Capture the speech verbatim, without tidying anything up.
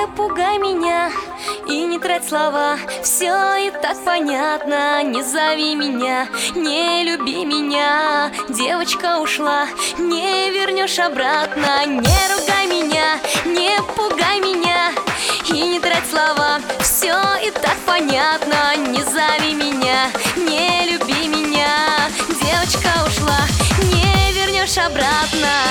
Не пугай меня и не трать слова, все и так понятно. Не зови меня, не люби меня, девочка ушла, не вернешь обратно. Не ругай меня, не пугай меня и не трать слова, все и так понятно. Не зови меня, не люби меня, девочка ушла, не вернешь обратно.